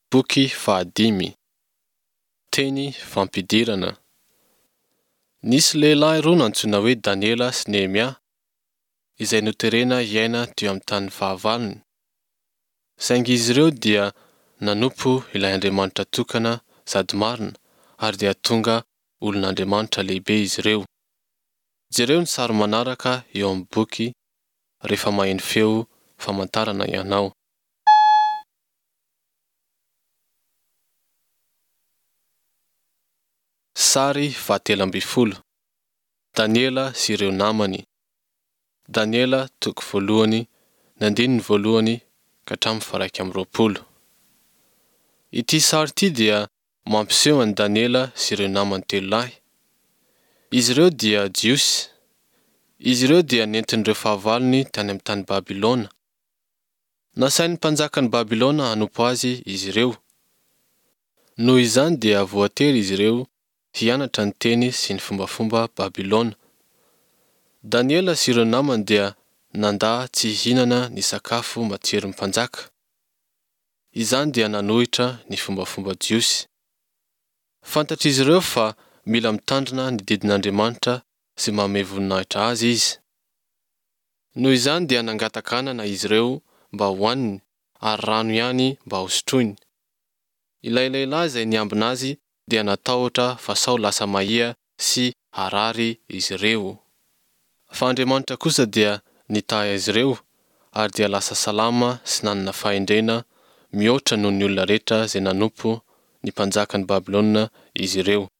Boky fahadimy. Teny fampidirana. Nisy lehilahy roa antsoina hoe Daniela sy Nehemia, izay noterena hiaina teo amin'ny tany fahavalony. Saingy izy ireo dia nanompo ilay Andriamanitra tokana sady marina, ary dia tonga olon'Andriamanitra lehibe izy ireo. Jereo ny sary manaraka eo amin'ny boky rehefa maheno feo famantarana ianao. Sary fahatelo amby folo. Daniela sy ireo namany. Daniela toko voalohany, ny andininy voalohany ka hatramin'ny faha 120. Ity sary ity dia mampiseho an'i Daniela sy ireo namany telo lahy. Izy ireo dia jiosy. Izy ireo dia nentin'ireo fahavalony tany amin'ny tany Babilôna. Nasain'ny mpanjakan'ny Babilôna hanompo azy izy ireo. Noho izany dia voatery izy ireo hianatra ny teny sy ny fombafomba Babilôna. Daniela sy ireo namany dia nandà tsy hihinana ny sakafo matsiron'ny mpanjaka. Izany dia nanohitra ny fombafomba jiosy. Fantatr'izy ireo fa mila mitandrina ny didin'Andriamanitra sy manome voninahitra azy izy. Noho izany dia nangataka-kanana izy ireo mba hohaniny, ary rano ihany mba hosotroiny. Ilay lehilahy izay niambina azy dia natahotra fa sao lasa mahia sy harary izy ireo. Fa Andriamanitra kosa dia nitahy azy ireo, ary dia lasa salama sy nanana fahendrena mihoatra noho ny olona rehetra izay nanompo ny mpanjakan'ny Babilôna izy ireo.